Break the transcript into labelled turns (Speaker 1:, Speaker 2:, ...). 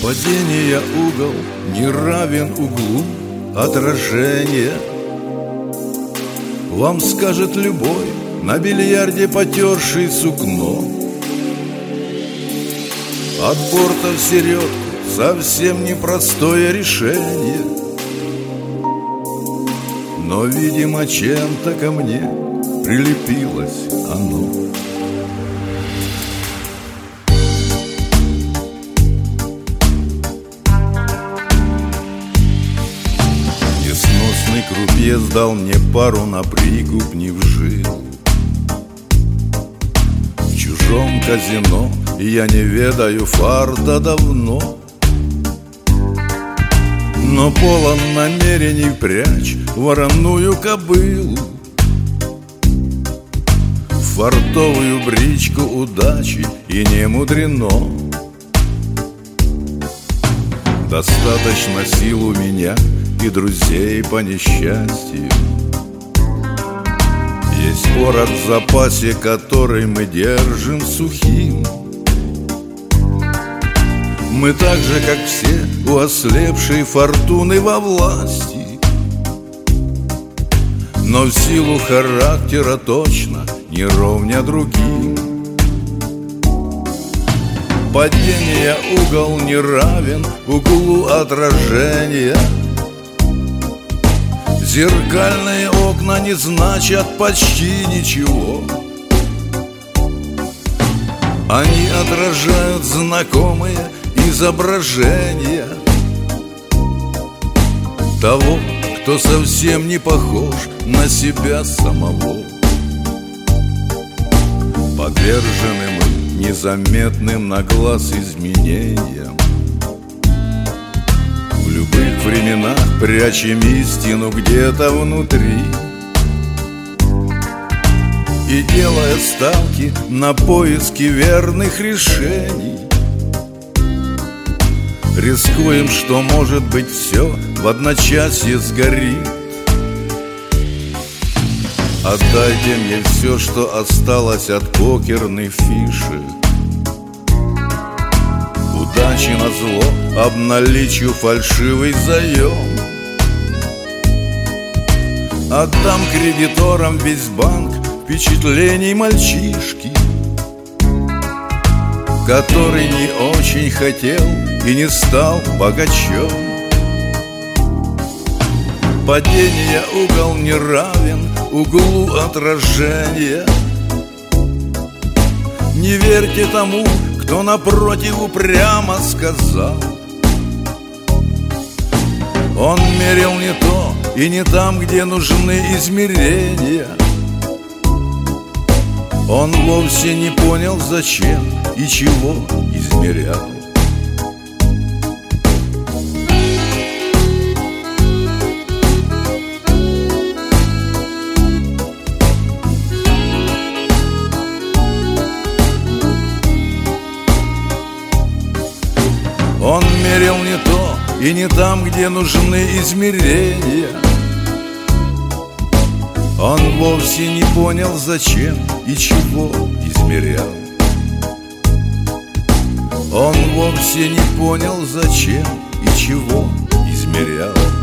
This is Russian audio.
Speaker 1: Падения угол не равен углу отражения. Вам скажет любой, на бильярде потерший сукно. От борта в середку совсем непростое решение, но, видимо, чем-то ко мне прилепилось оно. Несносный крупье сдал мне пару на прикуп, не вжил. В чужом казино я не ведаю фарта давно, но полон намерений прячь вороную кобылу в фартовую бричку удачи, и не мудрено. Достаточно сил у меня и друзей по несчастью. Есть город в запасе, который мы держим сухим. Мы так же, как все, у ослепшей фортуны во власти, но в силу характера точно не ровня другим. Падения угол не равен углу отражения. Зеркальные окна не значат почти ничего. Они отражают знакомые изображения того, кто совсем не похож на себя самого. Подвержены мы незаметным на глаз изменениям. В любых временах прячем истину где-то внутри, и делая ставки на поиски верных решений, рискуем, что, может быть, все в одночасье сгорит. Отдайте мне все, что осталось от покерной фиши. Удачи назло обналичу фальшивый заем. Отдам кредиторам весь банк впечатлений мальчишки, который не очень хотел и не стал богачом. Падения угол не равен углу отражения. Не верьте тому, кто напротив упрямо сказал. Он мерил не то и не там, где нужны измерения. Он вовсе не понял, зачем и чего измерял. Он мерил не то и не там, где нужны измерения. Он вовсе не понял, зачем и чего измерял. Он вовсе не понял, зачем и чего измерял.